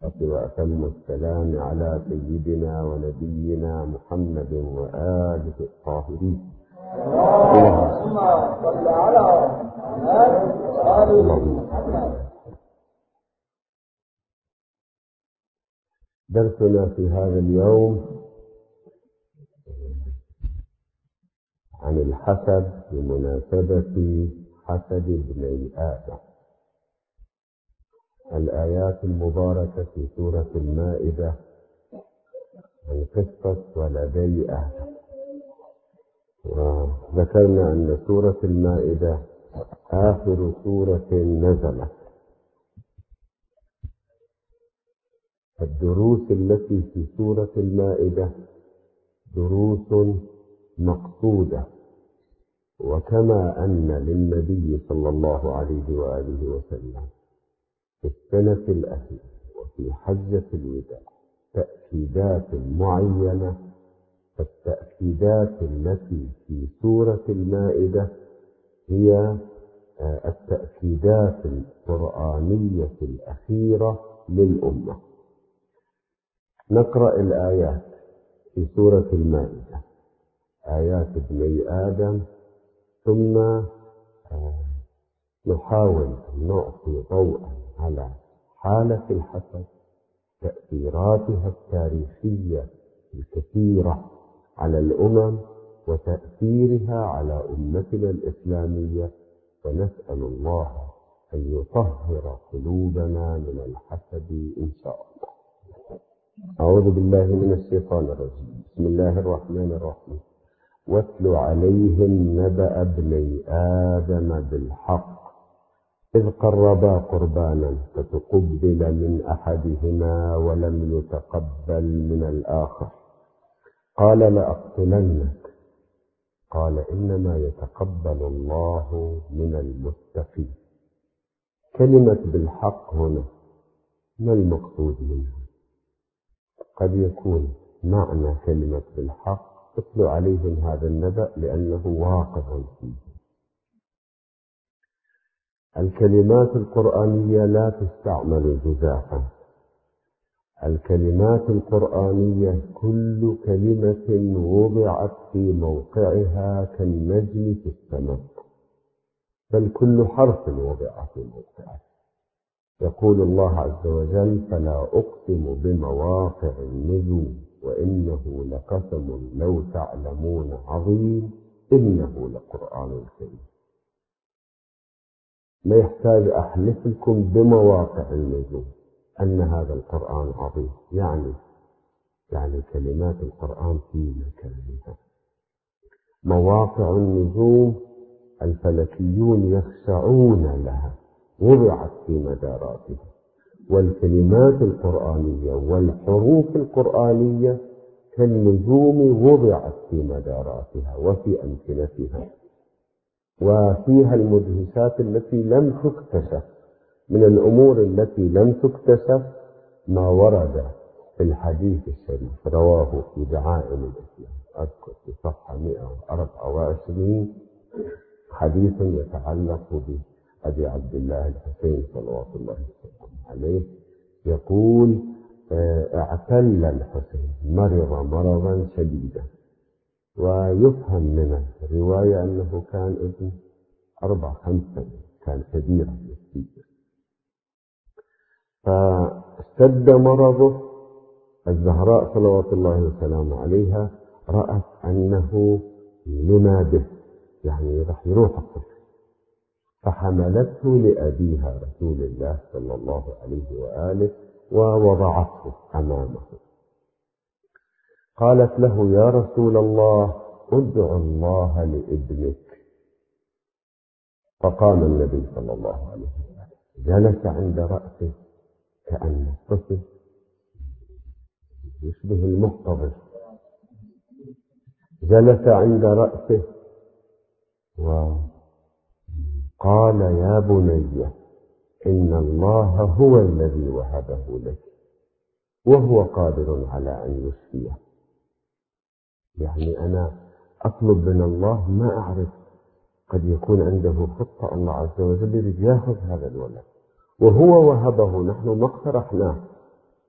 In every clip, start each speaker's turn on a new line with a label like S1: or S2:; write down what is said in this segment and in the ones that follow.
S1: وأتم السلام على سيدنا ونبينا محمد وآله الطاهرين. اللهم صل على محمد. درسنا في هذا اليوم عن الحسد بمناسبة حسد ابني آدم. الآيات المباركة في سورة المائدة عن قصة ولدي آدم. وذكرنا أن سورة المائدة آخر سورة نزلت. الدروس التي في سورة المائدة دروس مقصودة، وكما أن للنبي صلى الله عليه وآله وسلم في السنة الأخيرة وفي حجة الوداع تأكيدات معينة، فالتأكيدات التي في سورة المائدة هي التأكيدات القرآنية الأخيرة للأمة. نقرأ الآيات في سورة المائدة، آيات ابني آدم، ثم نحاول أن نعطي ضوءا على حالة الحسد، تأثيراتها التاريخية الكثيرة على الأمم وتأثيرها على أمتنا الإسلامية، ونسأل الله أن يطهر قلوبنا من الحسد إن شاء الله. أعوذ بالله من الشيطان الرجيم. بسم الله الرحمن الرحيم. واتل عليهم نبأ ابني آدم بالحق إذ قربا قربانا فتقبل من أحدهما ولم يتقبل من الآخر قال لأقتلنك قال إنما يتقبل الله من المتقين. كلمة بالحق هنا ما المقصود منها؟ قد يكون معنى كلمة بالحق اتل عليهم هذا النبأ لأنه واقع فيه. الكلمات القرآنية لا تستعمل جزافا. الكلمات القرآنية كل كلمة وضعت في موقعها كالنجم في السماء، بل كل حرف وضع في موقعه. يقول الله عز وجل: فلا أقسم بمواقع النجوم وإنه لقسم لو تعلمون عظيم إنه لقرآن كريم. لا يحتاج أحلف لكم بمواقع النجوم أن هذا القرآن عظيم، يعني كلمات القرآن في مكانها. مواقع النجوم الفلكيون يخشعون لها، وضعت في مداراتها، والكلمات القرآنية والحروف القرآنية كالنجوم وضعت في مداراتها وفي أمكنتها، وفيها المدهشات التي لم تكتشف. من الأمور التي لم تكتشف ما ورد في الحديث الشريف، رواه في دعائم الإسلام، أذكر في صفحة 124، حديث يتعلق بأبي عبد الله الحسين صلوات الله وسلامه عليه، يقول: اعتل الحسين، مرض مرضا شديدا، ويفهم من الرواية أنه كان ابن 4-5 سنين، كان كبيرا مسكينا. فاشتد مرضه. الزهراء صلوات الله وسلامه عليها رأت أنه لما به، يعني راح يروح الطفل، فحملته لأبيها رسول الله صلى الله عليه وآله ووضعته أمامه. قالت له: يا رسول الله ادع الله لابنك. فقام النبي صلى الله عليه وسلم جلس عند رأسه كأن الطفل يشبه المحتضر، جلس عند رأسه وقال: يا بني إن الله هو الذي وهبه لك وهو قادر على أن يشفيه. يعني أنا أطلب من الله، ما أعرف، قد يكون عنده خطة الله عز وجل يريد ياخذ هذا الولد، وهو وهبه، نحن ما اقترحناه،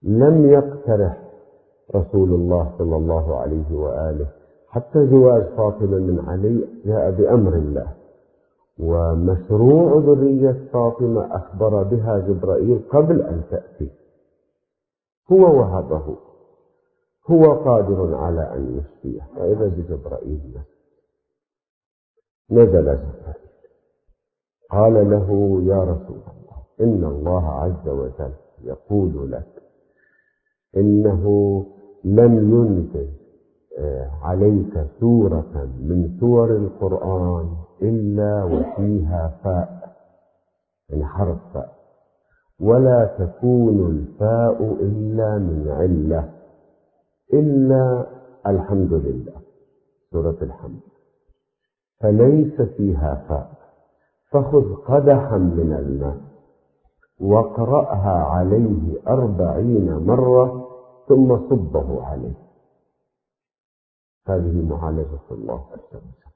S1: لم يقترح رسول الله صلى الله عليه وآله حتى زواج فاطمة من علي، جاء بأمر الله، ومشروع ذرية فاطمة أخبر بها جبرائيل قبل أن تأتي، هو وهبه، هو قادر على أن يشفيه. فإذا بجبرائيل نزل جبرائيل قال له: يا رسول الله، إن الله عز وجل يقول لك إنه لم ينزل عليك سورة من سور القرآن إلا وفيها فاء، يعني حرف فاء، ولا تكون الفاء إلا من علة، إلا الحمد لله، سورة الحمد، فليس فيها فاء، فخذ قدحا من الماء واقرأها عليه 40 مرة ثم صبه عليه. هذه معالجة الله عز وجل.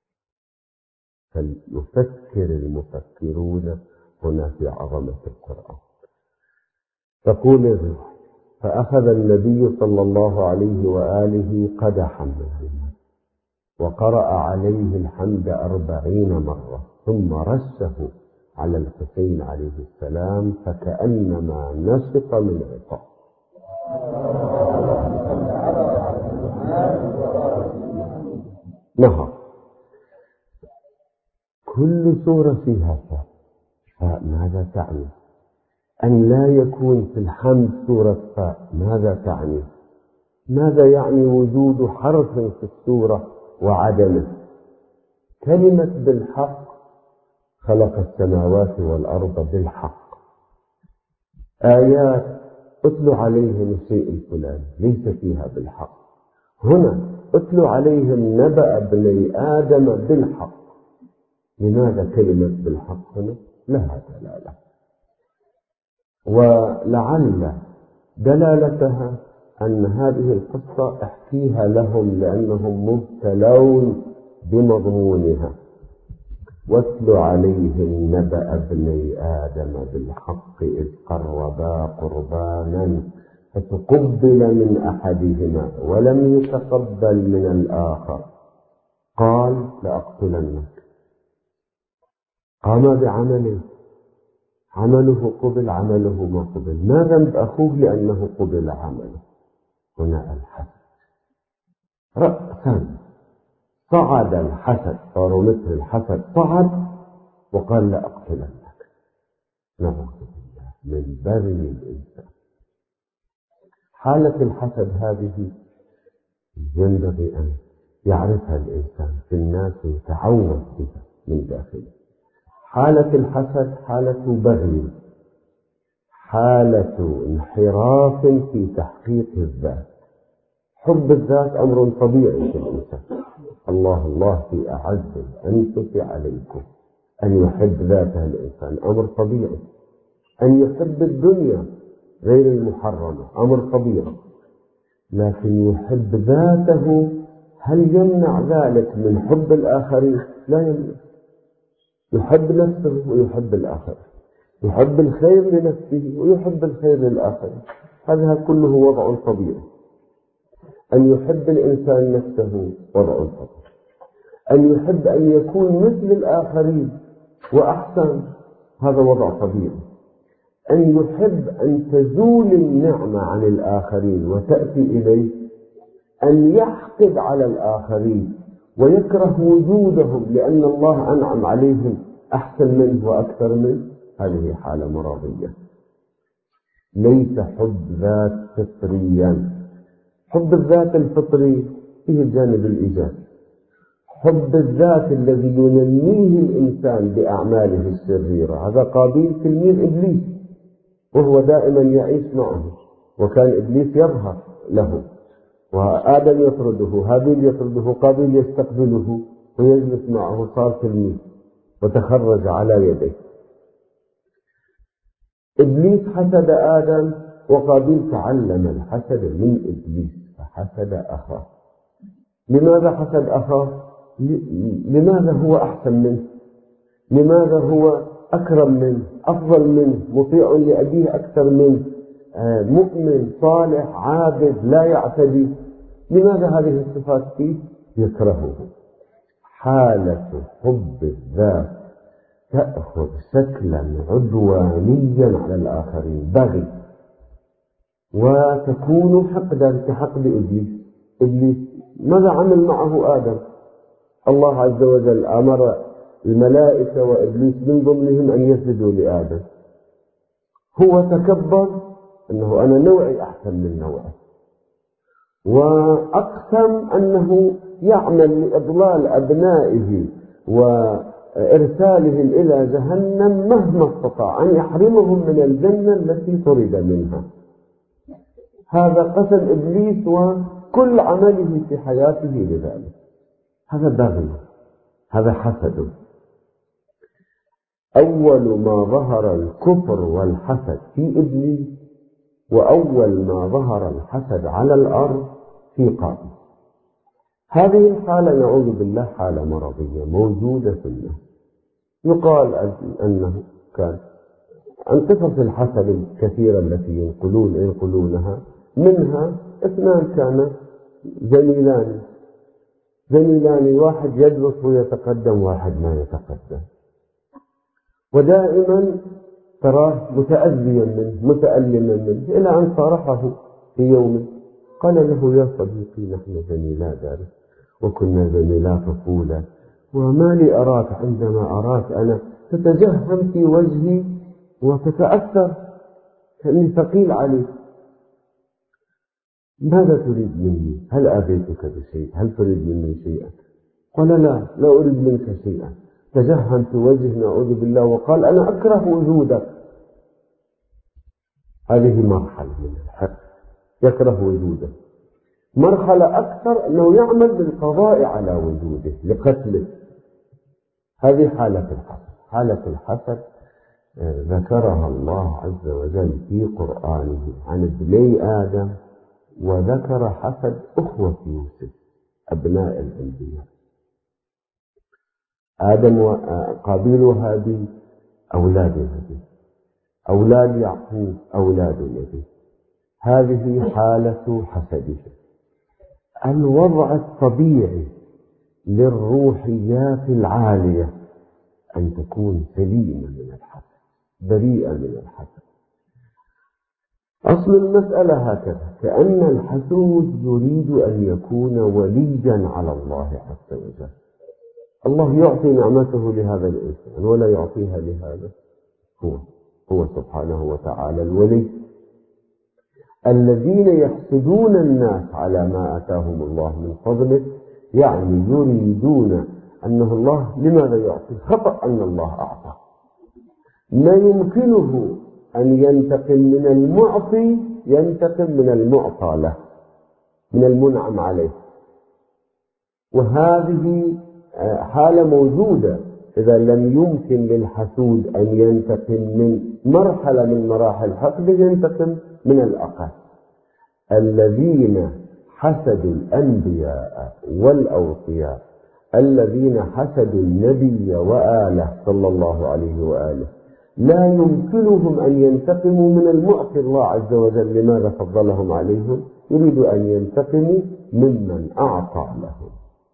S1: فليفكر المفكرون هنا في عظمة القرآن. تقول الرواية: فأخذ النبي صلى الله عليه وآله قدحا من الماء وقرأ عليه الحمد 40 مرة ثم رشه على الحسين عليه السلام فكأنما نشط من عصا. نهر. كل سورة فيها فاء، فماذا تعني؟ أن لا يكون في الحمد سورة فاء ماذا تعني؟ ماذا يعني وجود حرف في السورة وعدمه؟ كلمة بالحق، خلق السماوات والأرض بالحق. آيات اتل عليهم الشيء الفلاني ليس فيها بالحق. هنا اتل عليهم نبأ ابني آدم بالحق. لماذا كلمة بالحق هنا؟ لها دلالة، ولعل دلالتها أن هذه القصة احكيها لهم لأنهم مبتلون بمضمونها. واتل عليهم نبأ ابني آدم بالحق إذ قربا قربانا فتقبل من أحدهما ولم يتقبل من الآخر قال: لأقتلنك. قام بعمله، عمله قبل، عمله ما قبل. ما ذنب أخوه لأنه قبل عمله؟ هنا الحسد رأسا صعد الحسد، صار مثل الحسد، صعد وقال: لأقتلنك. نعوذ بالله من بغي الإنسان. حالة الحسد هذه ينبغي أن يعرفها الإنسان في الناس ويتعوذ بها من داخله. حالة الحسد حالة بغي، حالة انحراف في تحقيق الذات. حب الذات أمر طبيعي في الإنسان. الله في أعز الأنفس عليكم. أن يحب ذاته الإنسان أمر طبيعي. أن يحب الدنيا غير المحرمة أمر طبيعي. لكن يحب ذاته، هل يمنع ذلك من حب الآخرين؟ لا يمنع. يحب نفسه ويحب الآخرين، يحب الخير لنفسه ويحب الخير للآخرين. هذا كله وضع طبيعي. أن يحب الإنسان نفسه وضع طبيعي. أن يحب أن يكون مثل الآخرين وأحسن، هذا وضع طبيعي. أن يحب أن تزول النعمة عن الآخرين وتأتي إليه، أن يحقد على الآخرين ويكره وجودهم لأن الله أنعم عليهم أحسن منه وأكثر منه، هذه حالة مرضية. ليس حب ذات فطريا. حب الذات الفطري فيه الجانب الإيجابي. حب الذات الذي ينميه الإنسان بأعماله الشريرة، هذا قابيل تلميذ إبليس وهو دائما يعيش معه، وكان إبليس يظهر له، وآدم يطرده، هابيل يطرده، قابيل يستقبله ويجلس معه، صار تلميذ وتخرج على يديه. إبليس حسد آدم وقابيل تعلم الحسد من إبليس فحسد أخاه. لماذا حسد أخاه؟ لماذا هو أحسن منه؟ لماذا هو أكرم منه، أفضل منه، مطيع لأبيه أكثر منه، مؤمن صالح عابد لا يعتدي، لماذا هذه الصفات فيه؟ يكرهه. حالة حب الذات تأخذ شكلا عدوانيا على الآخرين، بغي، وتكون حقدا كحقد إبليس ماذا عمل معه آدم؟ الله عز وجل أمر الملائكة وإبليس من ضمنهم أن يسجدوا لآدم، هو تكبر أنه أنا نوعي أحسن من نوعه، وأقسم أنه يعمل لإضلال أبنائه وإرسالهم إلى جهنم مهما استطاع أن يحرمهم من الجنة التي طرد منها. هذا قسم إبليس وكل عمله في حياته لذلك. هذا بغي، هذا حسد. أول ما ظهر الكفر والحسد في إبليس، وأول ما ظهر الحسد على الأرض في قابيل. هذه الحالة نعوذ بالله حالة مرضية موجودة في الناس. يقال أنه كان عن قصص الحسد الكثيرة التي ينقلونها، منها 2 كان زميلان، واحد يدرس ويتقدم، واحد ما يتقدم، ودائما تراه متأذيا منه متألما منه، إلى أن صارحه في يوم قال له: يا صديقي، نحن زميلا درس وكنا زميلا طفولة، وما لي أراك عندما أراك أنا تتجهم في وجهي وتتأثر كأني ثقيل عليك، ماذا تريد مني؟ هل آذيتك بشيء؟ هل تريد مني شيئا؟ قال: لا أريد منك شيئا. تجهم في وجهه نعوذ بالله وقال: أنا أكره وجودك. هذه مرحلة من الحق، يكره وجوده. مرحلة أكثر أنه يعمل بالقضاء على وجوده لقتله. هذه حالة الحسد. حالة الحسد ذكرها الله عز وجل في قرآنه عن ابني آدم، وذكر حسد أخوة يوسف أبناء الأنبياء، آدم وقابيل وهابيل أولاد نبي، أولاد يعقوب أولاد نبي. هذه حالة حسده، الوضع الطبيعي للروحيات العالية أن تكون سليمة من الحسد، بريئة من الحسد. أصل المسألة هكذا، كأن الحسود يريد أن يكون وليا على الله عز وجل. الله يعطي نعمته لهذا الإنسان ولا يعطيها لهذا، هو سبحانه وتعالى الولي. الذين يحسدون الناس على ما آتاهم الله من فضله، يعني يريدون أنه الله لماذا يعطي؟ خطأ أن الله أعطى. ما يمكنه أن ينتقم من المعطي، ينتقم من المعطى له، من المنعم عليه. وهذه حالة موجودة. إذا لم يمكن للحسود أن ينتقم من مرحلة من مراحل الحقد، ينتقم من الأقل. الذين حسدوا الأنبياء والأوصياء، الذين حسدوا النبي وآله صلى الله عليه وآله، لا يمكنهم أن ينتقموا من المعطي الله عز وجل. لماذا فضلهم عليهم؟ يريد أن ينتقموا ممن أعطى لهم.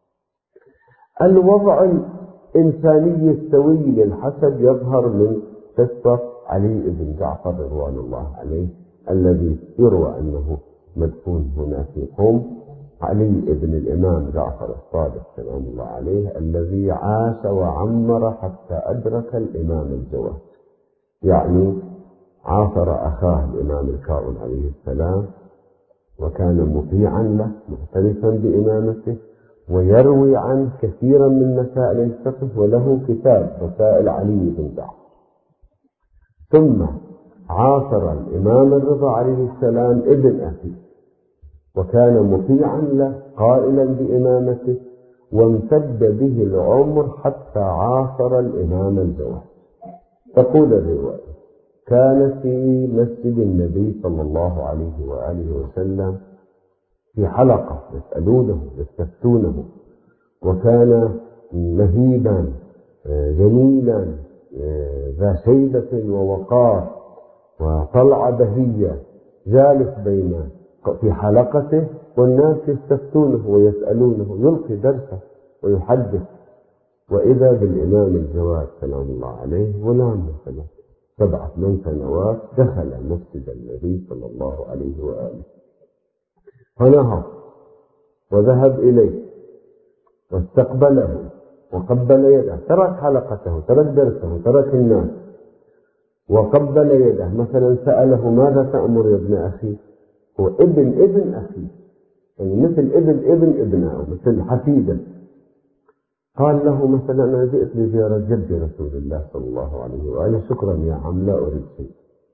S1: الوضع الإنساني السوي للحسد يظهر من قصة علي بن جعفر رضوان الله عليه، الذي يروى أنه مدفون هنا في قم. علي بن الإمام جعفر الصادق سلام الله عليه، الذي عاش وعمر حتى أدرك الإمام الجواد، يعني عاصر أخاه الإمام الكاظم عليه السلام، وكان مطيعا له معترفا بإمامته، ويروي عنه كثيرا من مسائل الفقه، وله كتاب رسائل علي بن جعفر. ثم عاصر الإمام الرضا عليه السلام ابن أخيه، وكان مطيعا له قائلا بإمامته، وامتد به العمر حتى عاصر الإمام الجواد. تقول الرواية: كان في مسجد النبي صلى الله عليه وآله وسلم في حلقة يسألونه يستفتونه، وكان مهيبا جميلا ذا شيبة ووقار وطلعة بهية، جالس في حلقته والناس يستفتونه ويسألونه، يلقي درسه ويحدث، وإذا بالإمام الجواد سلام الله عليه غلام مثلا 7-8 سنوات دخل مسجد النبي صلى الله عليه وآله، فنهض وذهب إليه واستقبله وقبل يده، ترك حلقته، ترك درسه، ترك الناس وقبل يده. مثلا سأله: ماذا تأمر يا ابن أخي؟ هو ابن أخي، يعني مثل ابن ابنه، مثل حفيده. قال له مثلا: أنا جئت لزيارة جد رسول الله صلى الله عليه وآله، شكرا يا عم لا أريد شيء.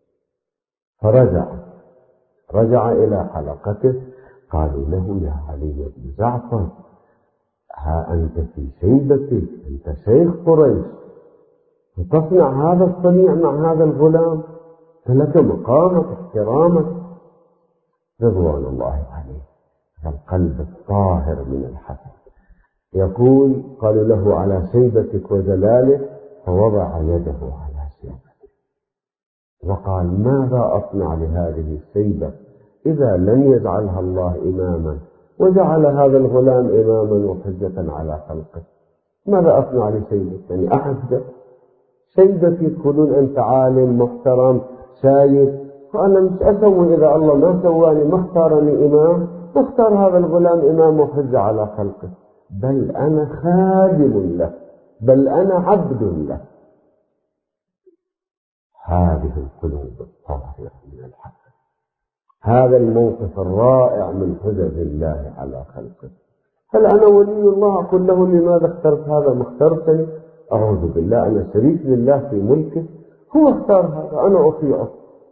S1: فرجع إلى حلقته. قالوا له: يا علي بن جعفر، ها أنت في شيبتك، أنت شيخ قريش، وتصنع هذا الصنيع مع هذا الغلام، فلك مقامك احترامك. رضوان الله عليه، القلب الطاهر من الحسد. يقول: قالوا له: على شيبتك وجلالك، فوضع يده على شيبته وقال: ماذا أصنع لهذه الشيبة إذا لم يجعلها الله إماما، وجعل هذا الغلام إماما وحجة على خلقه؟ ماذا أصنع لشيبتي؟ يعني أحد شيبتي تقولون أنت عالم محترم شايف، فأنا مش أسوي إذا الله ما سواني، ما اختارني إمام، واختار هذا الغلام إمام وحجة على خلقه، بل أنا خادم له، بل أنا عبد له. هذه القلوب الطاهرة من الحسد، هذا الموقف الرائع من حجج الله على خلقه. هل أنا ولي الله أقول له: لماذا اخترت هذا ما اخترتني؟ أعوذ بالله، أنا شريك لله في ملكه، هو اختار هذا أنا أطيعه.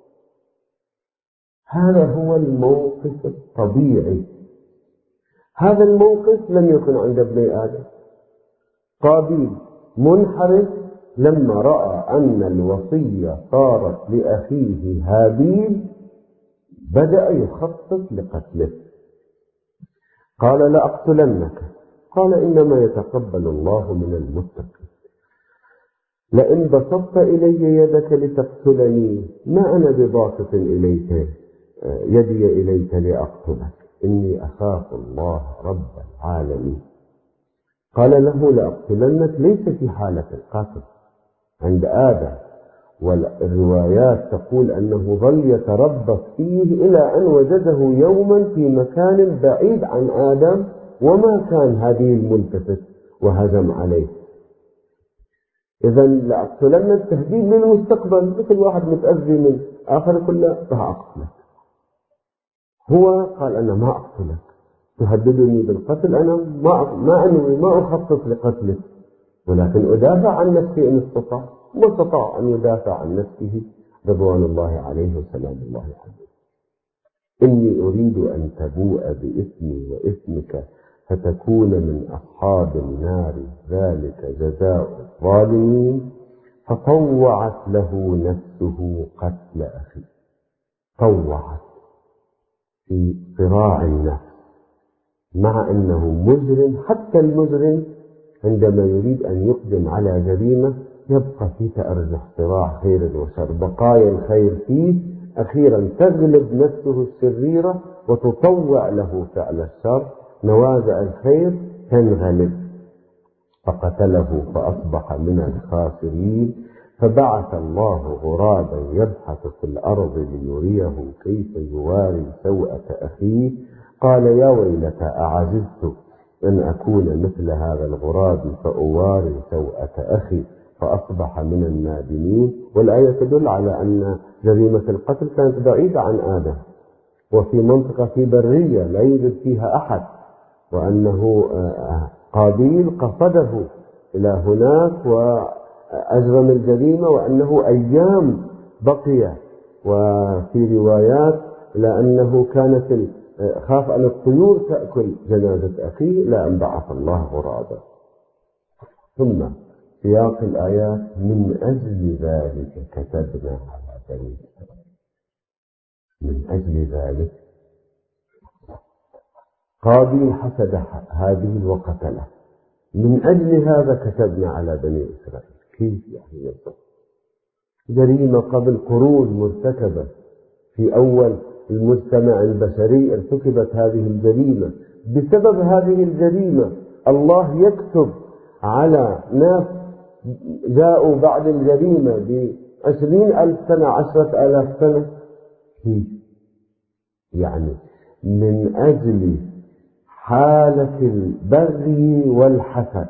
S1: هذا هو الموقف الطبيعي. هذا الموقف لم يكن عند ابن آدم. قابيل منحرف لما رأى أن الوصية صارت لأخيه هابيل بدأ يخطط لقتله. قال: لأقتلنك. قال: إنما يتقبل الله من المتقين. لئن بسطت إلي يدك لتقتلني ما أنا بباسط إليك يدي إليك لأقتلك، إني أخاف الله رب العالمين. قال له: لأقتلنك ليس في حالة القتل عند آدم، والروايات تقول أنه ظل يتربص فيه إلى أن وجده يوما في مكان بعيد عن آدم، وما كان هابيل ملتفت وهجم عليه. إذا لأقتلنك تهديد للمستقبل، مثل واحد متأذي من آخر كله راح أقتلك. هو قال: أنا ما أقتلك، تهددني بالقتل، أنا ما أخطط لقتلك، ولكن أدافع عن نفسي إن استطاع. ما استطاع أن يدافع عن نفسه رضوان الله عليه وسلام الله عليه. إني أريد أن تبوء بإثمي وإثمك فتكون من أصحاب النار، ذلك جزاء الظالمين. فطوعت له نفسه قتل أخيه. طوعت في صراع النفس، مع أنه مجرم. حتى المجرم عندما يريد أن يقدم على جريمة يبقى في تأرجح صراع خير وشر، بقايا الخير فيه، أخيرا تغلب نفسه الشريرة وتطوع له فعل الشر، نوازع الخير تنغلب، فقتله فأصبح من الخاسرين. فبعث الله غرابا يبحث في الأرض ليريه كيف يواري سوءة أخيه. قال: يا ويلتى أعجزت أن أكون مثل هذا الغراب فأواري سوءة أخي، فأصبح من النادمين. والآية تدل على أن جريمة القتل كانت بعيدة عن آدم، وفي منطقة في برية لا يوجد فيها أحد، وأنه قابيل قصده إلى هناك وأجرم الجريمة، وأنه أيام بقي. وفي روايات لأنه كانت خاف أن الطيور تأكل جنازة أخيه لا أن بعث الله غرابا. ثم سياق الآيات: من أجل ذلك كتبنا على بني إسرائيل. من أجل ذلك قابيل حسد هابيل وقتله، من أجل هذا كتبنا على بني إسرائيل. كيف يعني؟ جريمة قبل قرون مرتكبة في أول المجتمع البشري ارتكبت هذه الجريمة. بسبب هذه الجريمة الله يكتب على ناس جاءوا بعد الجريمة ب20,000 سنة 10,000 سنة، يعني من أجل حالة البغي والحسد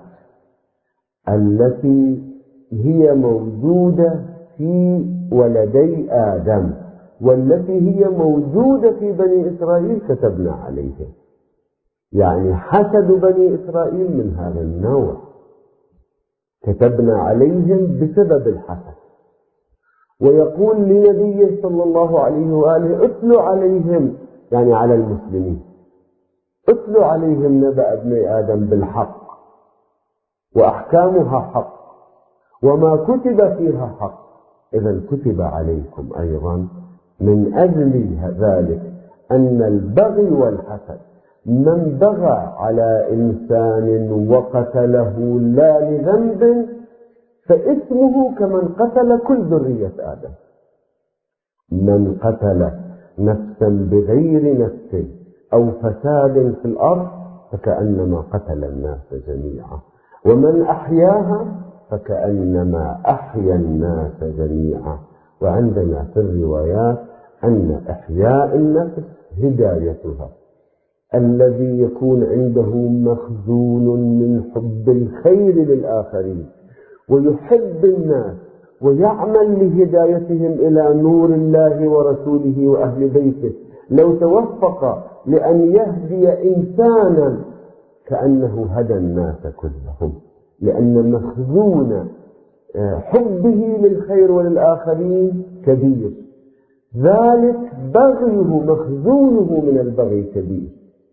S1: التي هي موجودة في ولدي آدم والتي هي موجودة في بني إسرائيل كتبنا عليهم. يعني حسد بني إسرائيل من هذا النوع، كتبنا عليهم بسبب الحسد. ويقول لنبيه صلى الله عليه وآله اتلوا عليهم، يعني على المسلمين، اتلوا عليهم نبأ ابني آدم بالحق وأحكامها حق وما كتب فيها حق. إذا كتب عليكم أيضا من أجل ذلك أن البغي والحسد، من بغى على إنسان وقتله لا لذنب فإثمه كمن قتل كل ذرية آدم. من قتل نفسا بغير نفس أو فساد في الأرض فكأنما قتل الناس جميعا، ومن أحياها فكأنما أحيا الناس جميعا. وعندنا في الروايات أن إحياء النفس هدايتها. الذي يكون عنده مخزون من حب الخير للآخرين ويحب الناس ويعمل لهدايتهم إلى نور الله ورسوله وأهل بيته، لو توفق لأن يهدي إنسانا كأنه هدى الناس كلهم، لأن مخزون حبه للخير وللآخرين كبير. ذلك بغيه مخزونه من البغي كبير.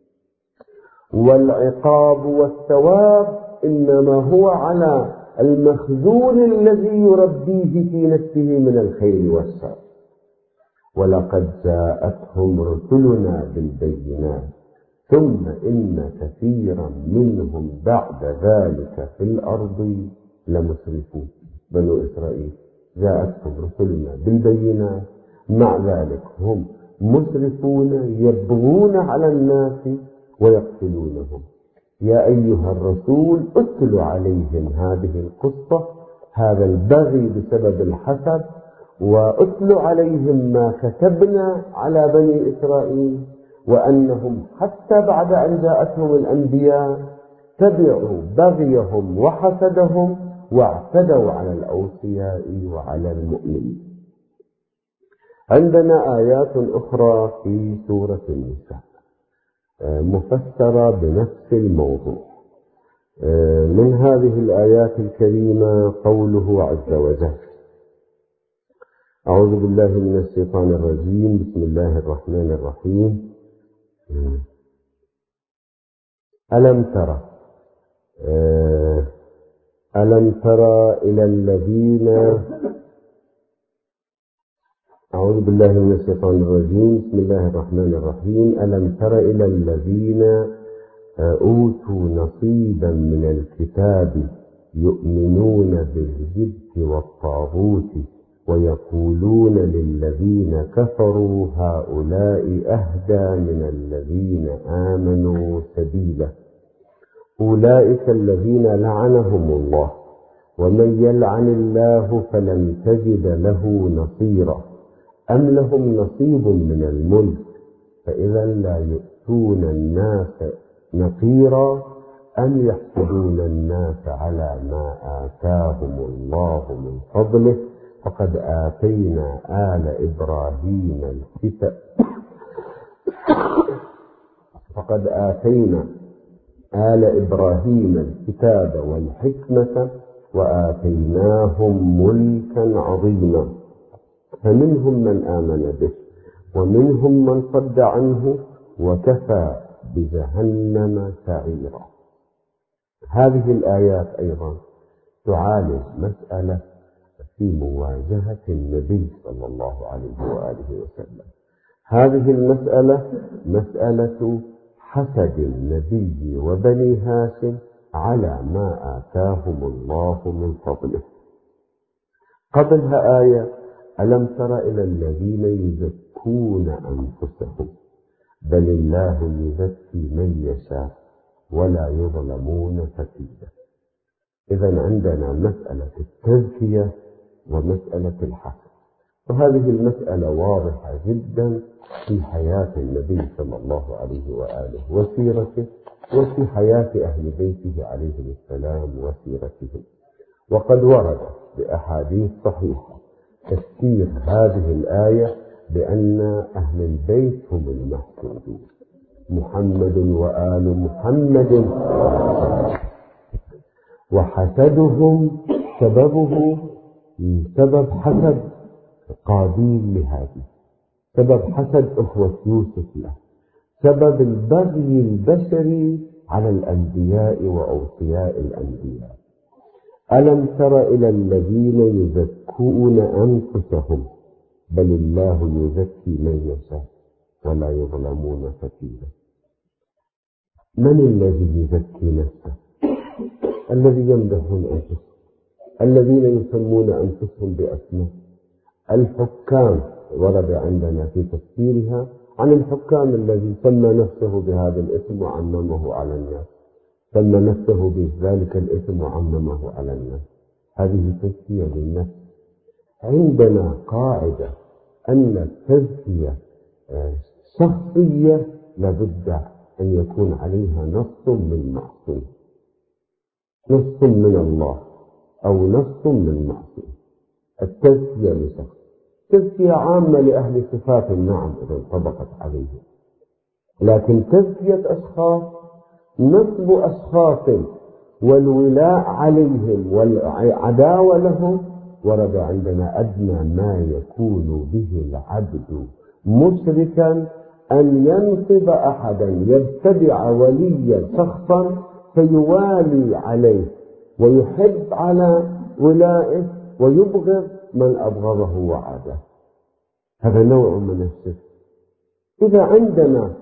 S1: والعقاب والثواب إنما هو على المخزون الذي يربيه في نفسه من الخير والشر. ولقد جاءتهم رسلنا بالبينات ثم إن كثيرا منهم بعد ذلك في الأرض لمسرفون. بنو إسرائيل جاءتهم رسلنا بالبينات، مع ذلك هم مسرفون يبغون على الناس ويقتلونهم. يا أيها الرسول اتل عليهم هذه القصة، هذا البغي بسبب الحسد، واتل عليهم ما كتبنا على بني إسرائيل، وأنهم حتى بعد أن جاءتهم الأنبياء تبعوا بغيهم وحسدهم واعتدوا على الأوصياء وعلى المؤمنين. عندنا آيات أخرى في سورة النساء مفسرة بنفس الموضوع. من هذه الآيات الكريمة قوله عز وجل: أعوذ بالله من الشيطان الرجيم، بسم الله الرحمن الرحيم. ألم تر إلى الذين أعوذ بالله من الشيطان الرجيم، بسم الله الرحمن الرحيم. ألم تر إلى الذين أوتوا نصيبا من الكتاب يؤمنون بالجبت والطاغوت ويقولون للذين كفروا هؤلاء أهدى من الذين آمنوا سبيلا أولئك الذين لعنهم الله ومن يلعن الله فلن تجد له نصيرا أم لهم نصيب من الملك فإذا لا يؤتون الناس نقيرا أم يحسدون الناس على ما آتاهم الله من فضله فقد آتينا آل إبراهيم الكتاب والحكمة وآتيناهم ملكا عظيما فمنهم من آمن به ومنهم من صد عنه وكفى بجهنم سعيرا. هذه الآيات أيضا تعالج مسألة في مواجهة النبي صلى الله عليه وآله وسلم. هذه المسألة مسألة حسد النبي وبني هاشم على ما آتاهم الله من فضله. قبلها آية: ألم تر إلى الذين يزكون أنفسهم بل الله يزكي من يشاء ولا يظلمون فتيلا. إذا عندنا مسألة التزكية ومسألة الحسد، وهذه المسألة واضحة جدا في حياة النبي صلى الله عليه وآله وسيرته، وفي حياة أهل بيته عليه السلام وسيرتهم. وقد ورد بأحاديث صحيحة تفسير هذه الآية بأن أهل البيت هم المحسودون، محمد وآل محمد، وحسدهم سببه سبب حسد قابيل لهذه، سبب حسد أخوة يوسف له، سبب البغي البشري على الأنبياء وأوصياء الأنبياء. ألم تر إلى الذين يزكون أنفسهم بل الله يزكي من يشاء ولا يظلمون فتيلا. من الذي يزكي نفسه؟ الذي يمدحون أنفسهم، الذين يسمون أنفسهم بأسماء. الحكام ورد عندنا في تفسيرها عن الحكام الذي سمى نفسه بهذا الاسم وعممه على الناس، سمى نفسه بذلك الاسم وعممه على الناس. هذه تزكية للنفس. عندنا قاعدة أن التزكية شخصية لابد أن يكون عليها نص من معصوم، نص من الله أو نص من معصوم. التزكية لشخص، تزكية عامة لأهل صفات النعم إذا انطبقت عليهم، لكن تزكية أشخاص، نصب أشخاص والولاء عليهم والعداوة لهم، ورد عندنا أدنى ما يكون به العبد مشركا أن ينصب أحدا، يتبع وليا شخصا فيوالي عليه ويحب على ولائه ويبغض من أبغضه وعاده. هذا نوع من الشرك. إذا عندنا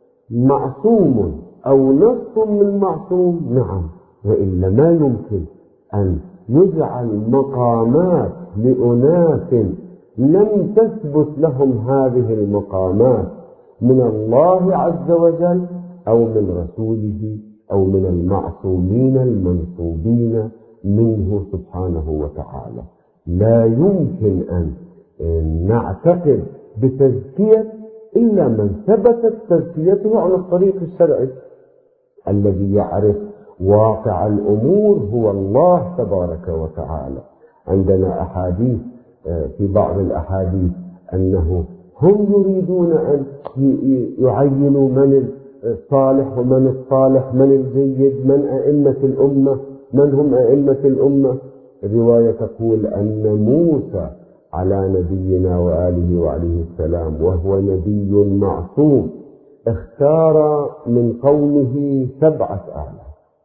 S1: معصوم أو نص من معصوم نعم، وإلا ما يمكن أن يجعل مقامات لأناس لم تثبت لهم هذه المقامات من الله عز وجل أو من رسوله أو من المعصومين المنصوبين منه سبحانه وتعالى. لا يمكن أن نعتقد بتزكية إلا من ثبتت تزكيته على الطريق الشرعي. الذي يعرف واقع الأمور هو الله تبارك وتعالى. عندنا أحاديث في بعض الأحاديث أنه هم يريدون أن يعينوا من الصالح ومن الصالح، من الجيد، من أئمة الأمة، من هم أئمة الأمة. الرواية تقول أن موسى على نبينا وآله وعليه السلام وهو نبي معصوم اختار من قومه 7,000،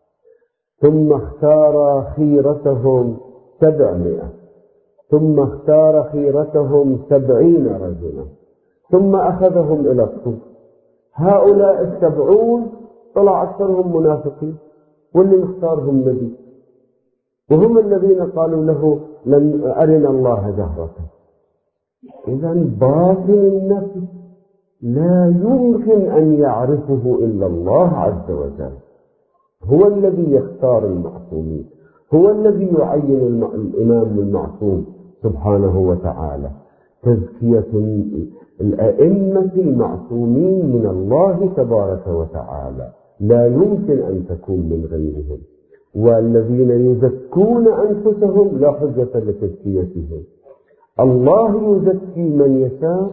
S1: ثم اختار خيرتهم 700، ثم اختار خيرتهم 70 رجلا، ثم أخذهم إلى الطور. هؤلاء 70 طلع أكثرهم منافقين، واللي مختارهم نبي، وهم الذين قالوا له لن أرنا الله جهرة. إذا باطل النفس لا يمكن أن يعرفه إلا الله عز وجل. هو الذي يختار المعصومين، هو الذي يعين الإمام المعصوم سبحانه وتعالى. تزكية الأئمة المعصومين من الله تبارك وتعالى لا يمكن أن تكون من غيرهم. والذين يزكون أنفسهم لا حجة لتزكيتهم. الله يزكي من يشاء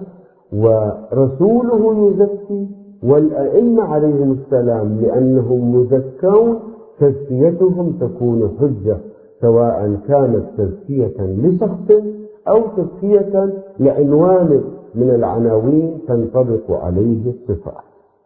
S1: ورسوله يزكي، والأئمة عليهم السلام لأنهم مزكون تزكيتهم تكون حجة، سواء كانت تزكية لشخص أو تزكية لعنوان من العناوين تنطبق عليه الصفات.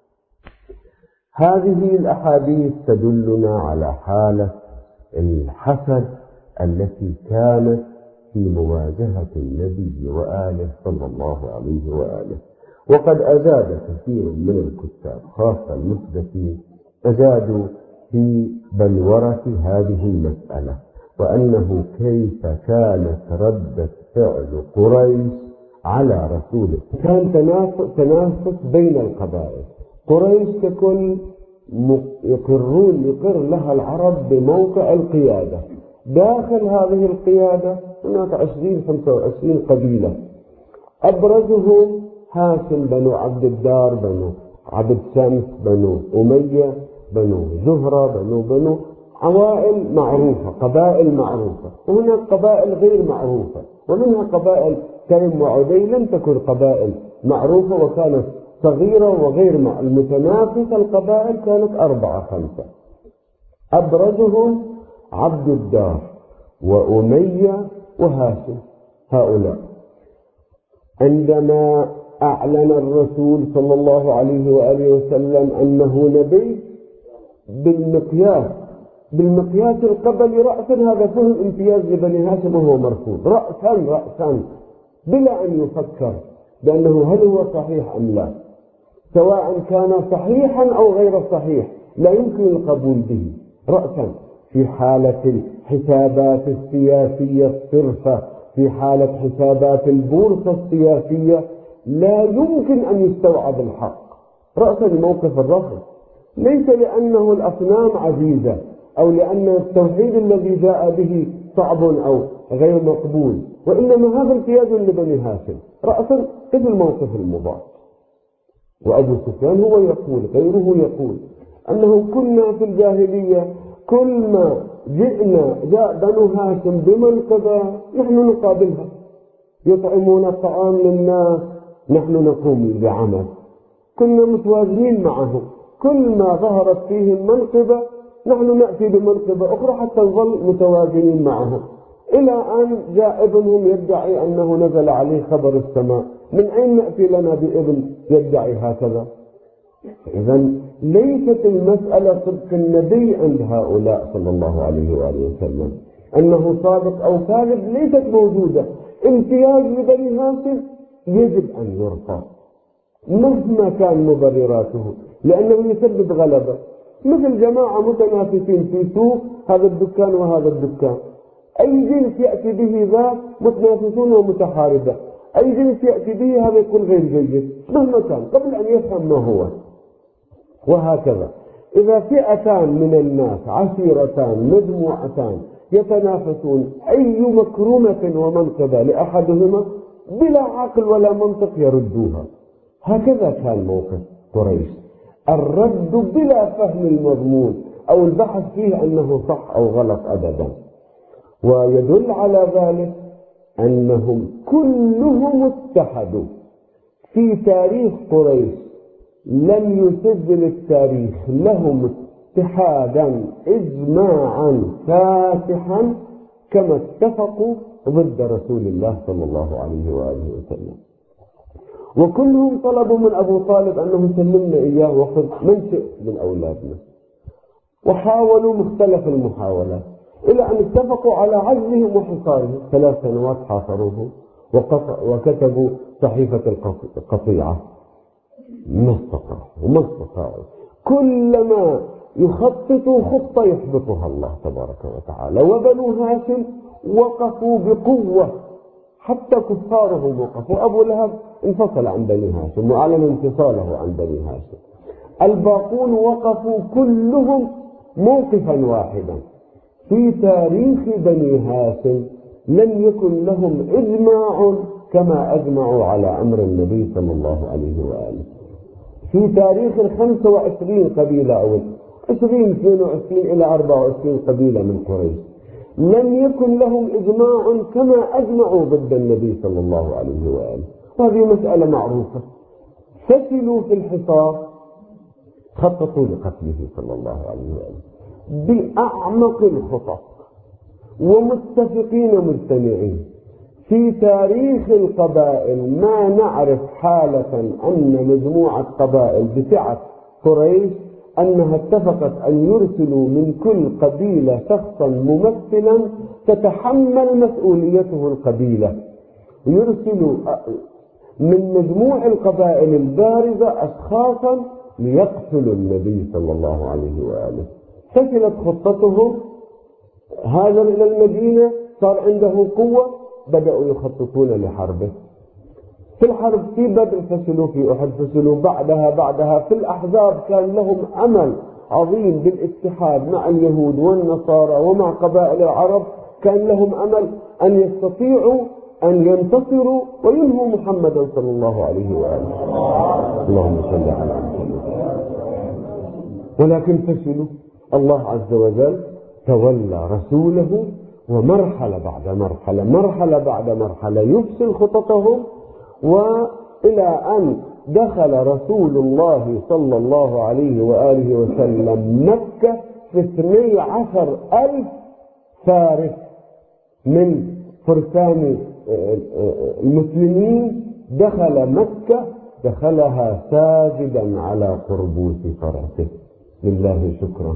S1: هذه الأحاديث تدلنا على حالة الحسد التي كانت في مواجهة النبي وآله صلى الله عليه وآله. وقد أزاد كثير من الكتاب خاصة المحدثين أزادوا في بلورة هذه المسألة، وأنه كيف كانت ردة فعل قريش على رسوله. كان تنافس بين القبائل. قريش ككل يقر لها العرب بموقع القيادة. داخل هذه القيادة هناك 20-25 قبيلة، أبرزهم هاشم، بنو عبد الدار، بنو عبد شمس، بنو أمية، بنو زهرة، بنو عوائل معروفة، قبائل معروفة. وهناك قبائل غير معروفة، ومنها قبائل تيم وعدي لم تكن قبائل معروفة وكانت صغيرة وغير المتنافسة. القبائل كانت 4-5، أبرزهم عبد الدار وأمية وهاشم. هؤلاء عندما أعلن الرسول صلى الله عليه وآله وسلم أنه نبي بالمقياس القبلي رأسا، هذا فهم امتياز لبني هاشم وهو مرفوض رأسا بلا أن يفكر بأنه هل هو صحيح أم لا. سواء كان صحيحا أو غير صحيح لا يمكن القبول به رأسا. في حالة الحسابات السياسية الصرفة، في حالة حسابات البورصة السياسية، لا يمكن أن يستوعب الحق رأسا. موقف الرفض ليس لأنه الأصنام عزيزة أو لأن التوحيد الذي جاء به صعب أو غير مقبول، وإنما هذا امتياز لبني هاشم رأسا في الموقف المضاد. وأبو سفيان هو يقول، غيره يقول، أنه كنا في الجاهلية كل ما جاء بنو هاشم بمنقبة نحن نقابلها، يطعمون الطعام للناس نحن نقوم بعمل، كنا متوازنين معهم. كل ما ظهرت فيهم منقبة نحن نأتي بمنقبة أخرى حتى نظل متوازنين معهم، إلى أن جاء ابنهم يدعي أنه نزل عليه خبر السماء. من أين نأتي لنا بابن يدعي هكذا؟ إذا ليست المسألة صدق النبي عند هؤلاء صلى الله عليه وآله وسلم، أنه صادق أو كاذب ليست موجودة. امتياز لبني هاشم يجب أن يرفع مهما كان مبرراته، لأنه يسبب غلبة. مثل جماعة متنافسين في سوق، هذا الدكان وهذا الدكان، أي جنس يأتي به ذاك متنافسون ومتحاربة، أي جنس يأتي به هذا يكون غير جيد مهما كان قبل أن يفهم ما هو. وهكذا إذا فئتان من الناس، عشيرتان مجموعتان يتنافسون، أي مكرمة ومنقبة لأحدهما بلا عقل ولا منطق يردوها. هكذا كان موقف قريش، الرد بلا فهم المضمون أو البحث فيه أنه صح أو غلط أبدا. ويدل على ذلك أنهم كلهم اتحدوا في تاريخ قريش. لم يسجل التاريخ لهم اتحادا إجماعا فاتحا كما اتفقوا ضد رسول الله صلى الله عليه وآله وسلم. وكلهم طلبوا من أبو طالب أنه سلمنا إياه وخذ من شئت من أولادنا، وحاولوا مختلف المحاولات إلى أن اتفقوا على عزلهم وحصارهم. 3 سنوات حاصروه وكتبوا صحيفة القطيعة. ما استطاعوا كلما يخططوا خطة يحبطها الله تبارك وتعالى. وبنو هاشم وقفوا بقوة، حتى كفارهم وقفوا. أبو لهب انفصل عن بني هاشم وأعلن انفصاله عن بني هاشم. الباقون وقفوا كلهم موقفا واحدا. في تاريخ بني هاشم لم يكن لهم إجماع كما أجمعوا على أمر النبي صلى الله عليه وآله. في تاريخ 25 قبيلة أو 22 إلى 24 قبيلة من قريش لم يكن لهم إجماع كما أجمعوا ضد النبي صلى الله عليه وآله. هذه مسألة معروفة. فشلوا في الحصار، خططوا لقتله صلى الله عليه وآله بأعمق الخطط ومتفقين مجتمعين. في تاريخ القبائل ما نعرف حالة أن مجموعة قبائل بسعة قريش أنها اتفقت أن يرسلوا من كل قبيلة شخصا ممثلا تتحمل مسؤوليته القبيلة، يرسلوا من مجموع القبائل البارزة أشخاصا ليقتلوا النبي صلى الله عليه وآله. فشلت خطتهم. هاجر إلى المدينة، صار عنده قوة، بدأوا يخططون لحربه. في الحرب في بدر فشلوا، في أحد فشلوا، بعدها في الأحزاب كان لهم أمل عظيم بالاتحاد مع اليهود والنصارى ومع قبائل العرب، كان لهم أمل أن يستطيعوا أن ينتصروا وينهوا محمدا صلى الله عليه وآله. اللهم صل على محمد. ولكن فشلوا. الله عز وجل تولى رسوله، ومرحلة بعد مرحلة يفشل خططهم، وإلى أن دخل رسول الله صلى الله عليه وآله وسلم مكة في 12,000 فارس من فرسان المسلمين. دخل مكة، دخلها ساجدا على قربوس فرسه لله شكرا،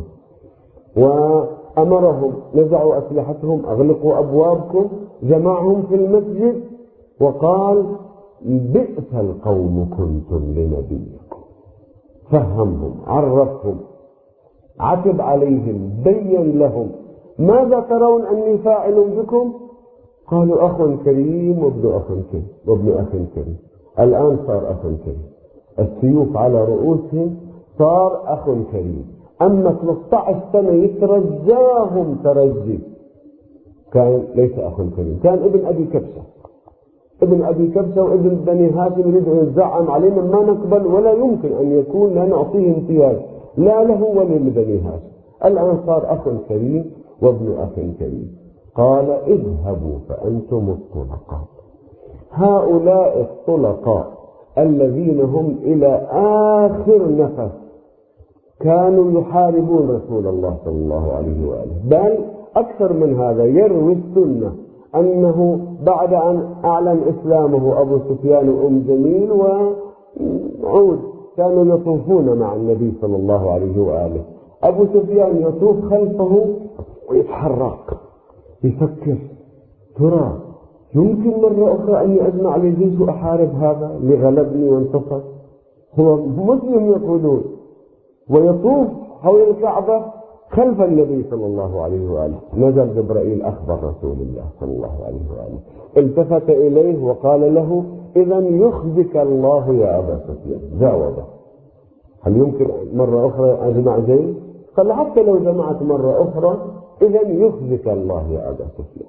S1: وأمرهم نزعوا أسلحتهم، أغلقوا أبوابكم، جمعهم في المسجد وقال: بئس القوم كنتم لنبيكم. فهمهم، عرفهم، عتب عليهم، بين لهم: ماذا ترون أني فاعل بكم؟ قالوا: أخ كريم وابن أخ كريم. الآن صار أخ كريم، السيوف على رؤوسهم، صار أخ كريم. أما 13 سنة يترجاهم ترجي، كان ليس أخ كريم، كان ابن أبي كبشة وابن بني هاشم، يريد أن يزعم علينا ما نقبل، ولا يمكن أن يكون، لا نعطيه امتياز لا له ولا لبني هاشم. الآن صار أخ كريم وابن أخ كريم. قال: اذهبوا فأنتم الطلقاء. هؤلاء الطلقاء الذين هم إلى آخر نفس كانوا يحاربون رسول الله صلى الله عليه وآله، بل أكثر من هذا. يروي السنة أنه بعد أن أعلن إسلامه أبو سفيان وأم جميل وعود كانوا يطوفون مع النبي صلى الله عليه وآله. أبو سفيان يطوف خلفه ويتحرك، يفكر: ترى يمكن مرة أخرى أني أجمع لي جيش وأحارب هذا اللي غلبني وانتصر؟ هو مسلم يقولون، ويطوف حول الكعبة خلف النبي صلى الله عليه وآله. نزل جبرائيل أخبر رسول الله صلى الله عليه وآله، التفت إليه وقال له: إذا يخزك الله يا أبا سفيان. جاوبه: هل يمكن مرة أخرى أجمع جيش؟ قال: حتى لو جمعت مرة أخرى إذا يخزك الله يا أبا سفيان.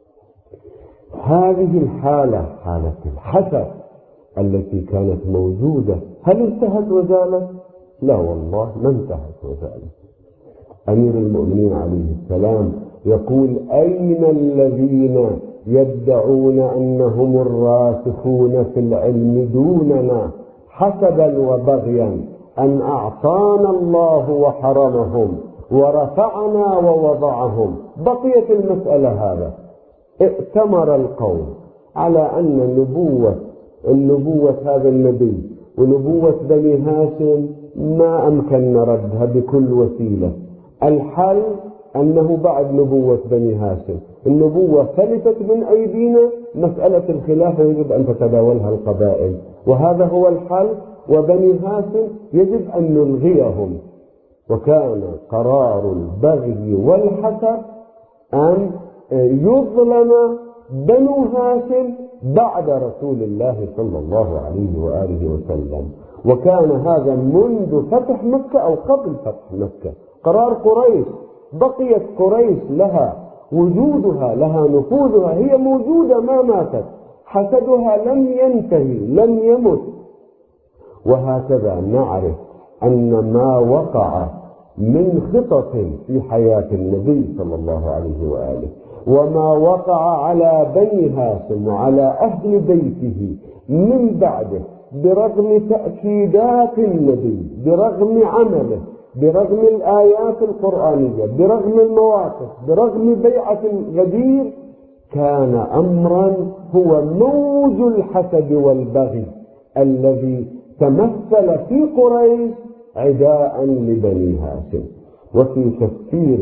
S1: هذه الحالة، حالة الحسد التي كانت موجودة، هل انتهت وزالت؟ لا والله ما انتهت وزالت. أمير المؤمنين عليه السلام يقول: أين الذين يدعون أنهم الراسخون في العلم دوننا حسدا وبغيا أن أعطانا الله وحرمهم ورفعنا ووضعهم؟ بقيت المسألة هذا. ائتمر القوم على أن النبوة هذا النبي ونبوة بني هاشم ما أمكن ردها بكل وسيلة. الحل أنه بعد نبوة بني هاشم النبوة فلتت من أيدينا، مسألة الخلافة يجب أن تتداولها القبائل، وهذا هو الحل، وبني هاشم يجب أن نلغيهم. وكان قرار البغي والحسد أن يظلم بنو هاشم بعد رسول الله صلى الله عليه وآله وسلم. وكان هذا منذ فتح مكة أو قبل فتح مكة، قرار قريش. بقيت قريش لها وجودها، لها نفوذها، هي موجودة ما ماتت، حسدها لم ينتهي، لم يمت. وهكذا نعرف أن ما وقع من خطط في حياة النبي صلى الله عليه وآله، وما وقع على بني هاشم وعلى أهل بيته من بعده، برغم تأكيدات النبي، برغم عمله، برغم الآيات القرآنية، برغم المواقف، برغم بيعة غدير، كان أمرا هو موج الحسد والبغي الذي تمثل في قريش عداء لبني هاشم. وفي تفسير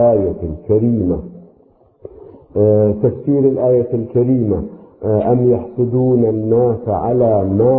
S1: الآية الكريمة أم يحسدون الناس على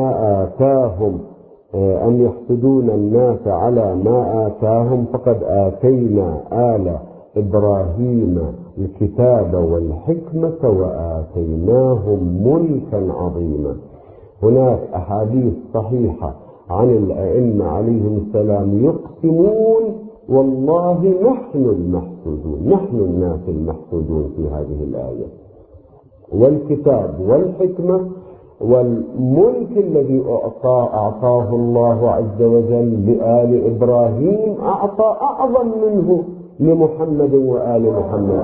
S1: ما آتاهم فقد آتينا آل إبراهيم الكتاب والحكمة وآتيناهم ملكا عظيما. هناك أحاديث صحيحة عن الأئمة عليهم السلام يقسمون والله نحن المحسودون، نحن الناس المحسودون في هذه الآية. والكتاب والحكمة والملك الذي أعطاه الله عز وجل لآل إبراهيم أعطى أعظم منه لمحمد وآل محمد.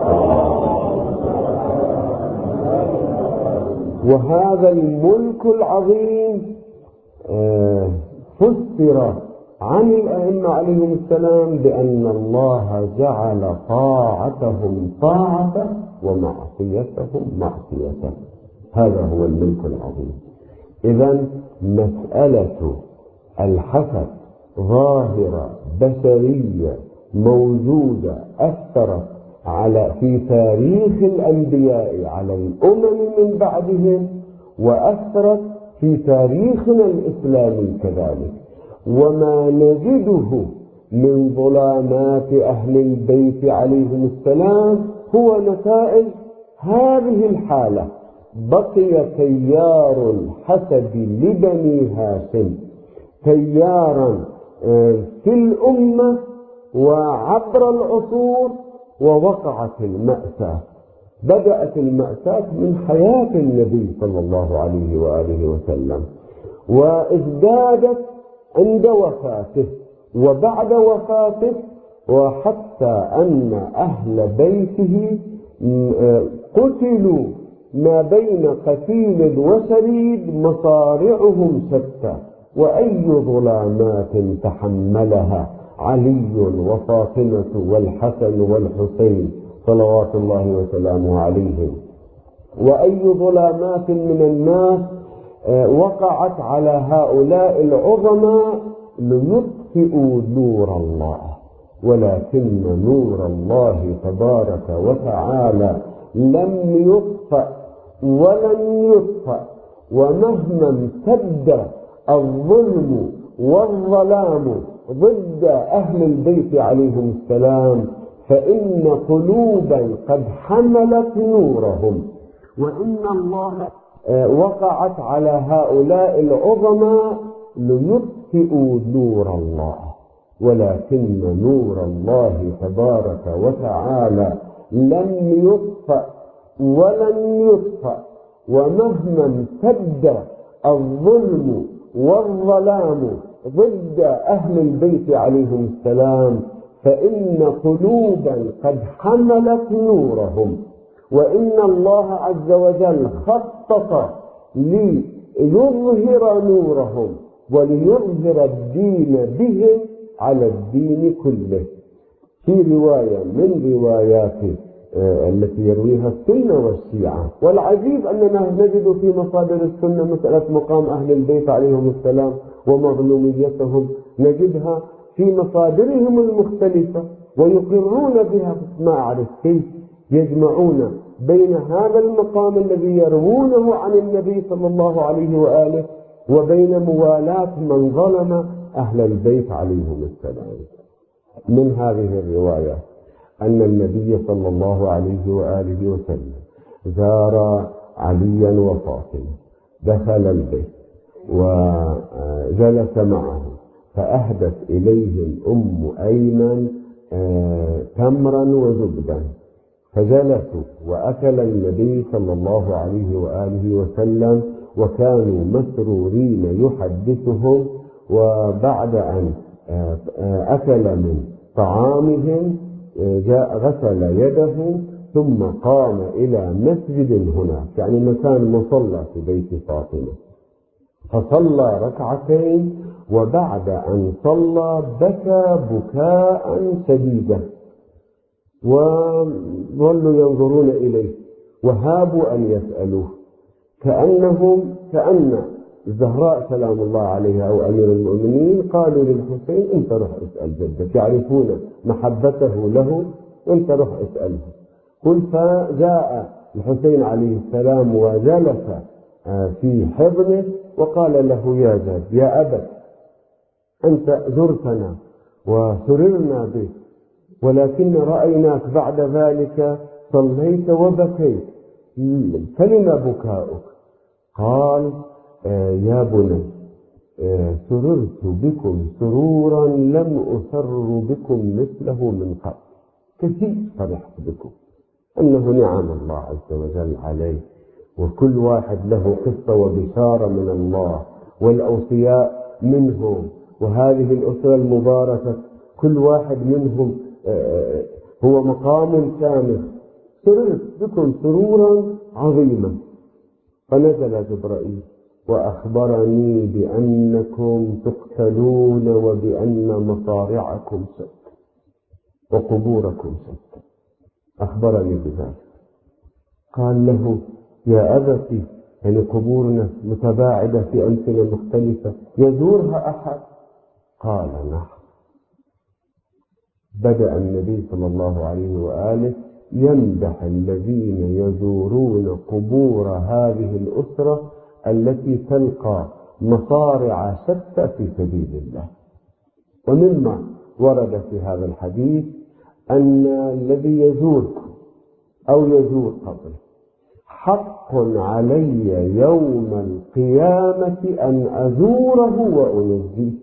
S1: وهذا الملك العظيم فسر عن الأئمة عليهم السلام بأن الله جعل طاعتهم طاعته ومعصيتهم معصيته. هذا هو الملك العظيم. إذن مسألة الحسد ظاهرة بشرية موجودة أثرت في تاريخ الأنبياء على الأمم من بعدهم، وأثرت في تاريخنا الإسلامي كذلك. وما نجده من ظلامات أهل البيت عليهم السلام هو نتائج هذه الحالة. بقي تيار الحسد لبني هاشم تيارا في الأمة وعبر العصور، ووقعت المأساة. بدأت المأساة من حياة النبي صلى الله عليه وآله وسلم، وازدادت عند وفاته وبعد وفاته، وحتى أن أهل بيته قتلوا ما بين قتيل وشريد، مصارعهم شتى. وأي ظلامات تحملها علي وفاطمة والحسن والحسين صلوات الله وسلامه عليهم، وأي ظلامات من الناس وقعت على هؤلاء العظماء ليطفئوا نور الله. ولكن نور الله تبارك وتعالى لم يطفأ ولن يطفأ، ومهما امتد الظلم والظلام ضد أهل البيت عليهم السلام فإن قلوبا قد حملت نورهم، وإن الله وقعت على هؤلاء العظماء ليطفئوا نور الله. ولكن نور الله تبارك وتعالى لم يطفأ ولن يطفأ، ومهما امتد الظلم والظلام ضد أهل البيت عليهم السلام فإن قلوبا قد حملت نورهم، وإن الله عز وجل خطط ليظهر نورهم وليظهر الدين بهم على الدين كله. في رواية من روايات التي يرويها السنة والشيعة، والعجيب أننا نجد في مصادر السنة مسألة مقام أهل البيت عليهم السلام ومظلوميتهم نجدها في مصادرهم المختلفة ويقرون بها. ما أعرف كيف يجمعون بين هذا المقام الذي يروونه عن النبي صلى الله عليه وآله وبين موالاة من ظلم أهل البيت عليهم السلام. من هذه الرواية أن النبي صلى الله عليه وآله وسلم زار عليا وفاطمة، دخل البيت وجلس معه، فأهدت إليهم أم أيمن تمرا وزبدا، فجلسوا وأكل النبي صلى الله عليه وآله وسلم، وكانوا مسرورين يحدثهم. وبعد أن أكل من طعامهم غسل يده ثم قام إلى مسجد هناك، يعني مكان مصلى في بيت فاطمة، فصلى ركعتين، وبعد أن صلى بكى بكاء شديدا، وظلوا ينظرون إليه وهابوا أن يسألوه، كأن الزهراء سلام الله عليها أو أمير المؤمنين قالوا للحسين أنت روح اسأل جدك، يعرفون محبته له، أنت روح اسأله. قل فجاء الحسين عليه السلام وجلس في حضنه وقال له يا جد يا أبت أنت زرتنا وسررنا بك، ولكن رأيناك بعد ذلك صليت وبكيت، فلما بكاؤك؟ قال يا بني سررت بكم سرورا لم أسر بكم مثله من قبل، كثير فرحت بكم. أنه نعم الله عز وجل عليه، وكل واحد له قصة وبشارة من الله، والأوصياء منهم، وهذه الأسرة المباركة كل واحد منهم هو مقام كامل. سررت بكم سرورا عظيما. فنزل جبرائيل وأخبرني بأنكم تقتلون وبأن مصارعكم شتى وقبوركم شتى، أخبرني بذلك. قال له يا أبتي، يعني قبورنا متباعدة في أمثلة مختلفة، يزورها أحد؟ قال نعم. بدأ النبي صلى الله عليه وآله يمدح الذين يزورون قبور هذه الأسرة التي تلقى مصارع شتى في سبيل الله. ومما ورد في هذا الحديث أن الذي يزوركم أو يزور قبره حق علي يوم القيامة أن أزوره وأنجيه.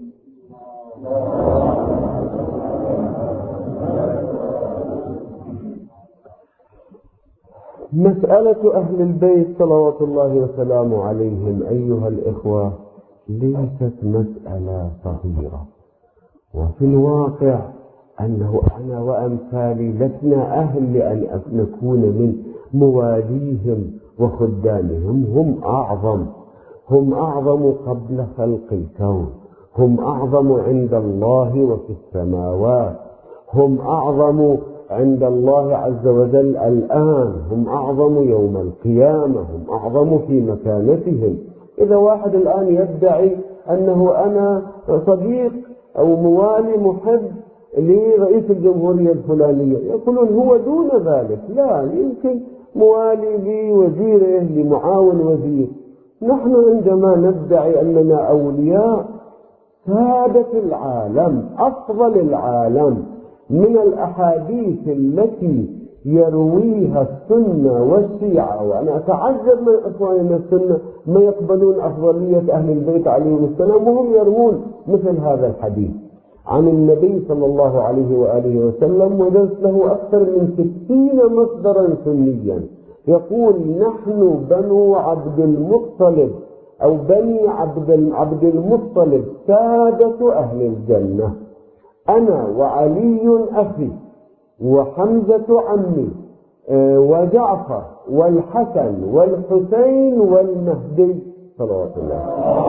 S1: مسألة أهل البيت صلوات الله وسلامه عليهم أيها الإخوة ليست مسألة صغيرة، وفي الواقع أنه أنا وأمثالي لسنا أهل لأن نكون من مواليهم وخدامهم. هم أعظم قبل خلق الكون، هم أعظم عند الله وفي السماوات، هم أعظم عند الله عز وجل الآن، هم أعظم يوم القيامة، هم أعظم في مكانتهم. إذا واحد الآن يدعي أنه أنا صديق أو موالي محب لرئيس الجمهورية الفلانية، يقولون هو دون ذلك. لا، يمكن موالي لوزيره، لمعاون وزير. نحن عندما ندعي أننا أولياء سادة العالم، أفضل العالم، من الأحاديث التي يرويها السنة والشيعة، وأنا أتعجب من إخواننا السنة ما يقبلون أفضلية أهل البيت عليهم السلام، وهم يروون مثل هذا الحديث عن النبي صلى الله عليه وآله وسلم، ودرس له أكثر من 60 مصدرا سنيا يقول نحن بنو عبد المطلب أو بني عبد المطلب سادة أهل الجنة، أنا وعلي أخي وحمزة عمي وجعفر والحسن والحسين والمهدي صلوات الله.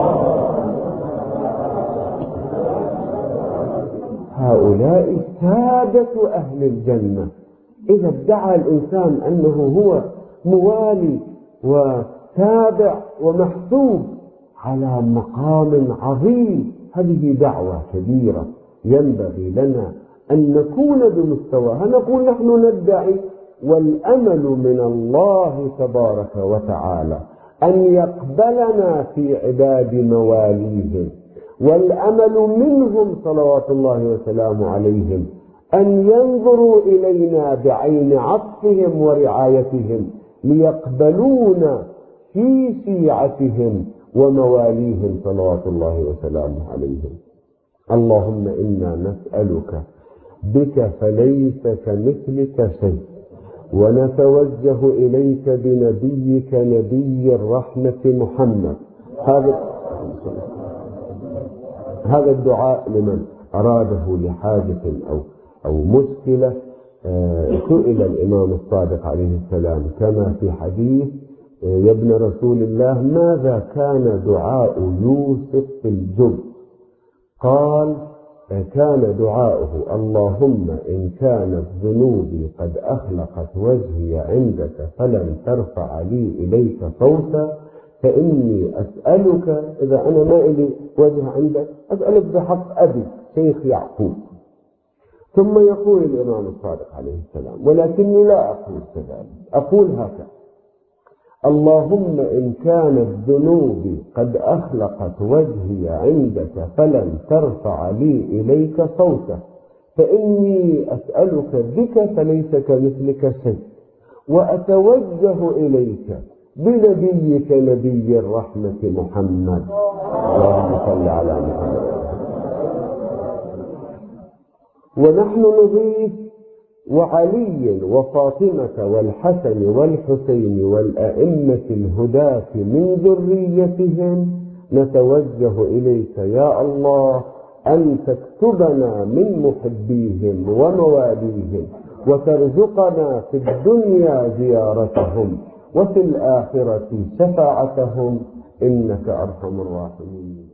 S1: هؤلاء سادة أهل الجنة. إذا ادعى الإنسان أنه هو موالي وتابع ومحسوب على مقام عظيم، هذه دعوة كبيرة ينبغي لنا أن نكون بمستواها. نقول نحن ندعي، والأمل من الله تبارك وتعالى أن يقبلنا في عداد مواليهم، والأمل منهم صلوات الله وسلامه عليهم أن ينظروا إلينا بعين عطفهم ورعايتهم ليقبلونا في شيعتهم ومواليهم صلوات الله وسلامه عليهم. اللهم إنا نسألك بك فليس كمثلك شيء، ونتوجه إليك بنبيك نبي الرحمة محمد. هذا الدعاء لمن أراده لحاجة أو مشكلة. سئل الإمام الصادق عليه السلام كما في حديث يا ابن رسول الله ماذا كان دعاء يوسف في الجب؟ قال كان دعاؤه اللهم إن كانت ذنوبي قد أخلقت وجهي عندك فلن ترفع لي إليك صوتا، فإني أسألك إذا أنا ما إلي وجه عندك أسألك بحق أبي شيخ يعقوب. ثم يقول الإمام الصادق عليه السلام ولكني لا أقول كذلك، أقول هكذا اللهم إن كانت ذنوبي قد أخلقت وجهي عندك فلن ترفع لي إليك صوتا، فإني أسألك بك فليس كمثلك شيء، وأتوجه إليك بنبيك نبي الرحمة محمد. اللهم صل على محمد. ونحن نضيف وعلي وفاطمة والحسن والحسين والأئمة الهداة من ذريتهم، نتوجه إليك يا الله أن تكتبنا من محبيهم ومواليهم، وترزقنا في الدنيا زيارتهم وفي الآخرة شفاعتهم، إنك أرحم الراحمين.